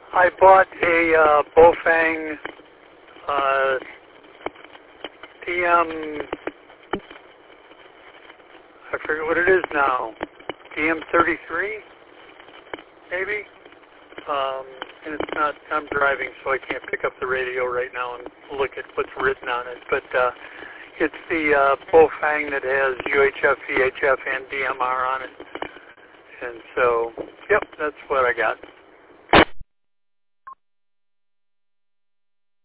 I bought a Bofang DM, I forget what it is now, DM33, maybe? And it's not, I'm driving, so I can't pick up the radio right now and look at what's written on it. But it's the Bofang that has UHF, VHF, and DMR on it. And so, yep, that's what I got.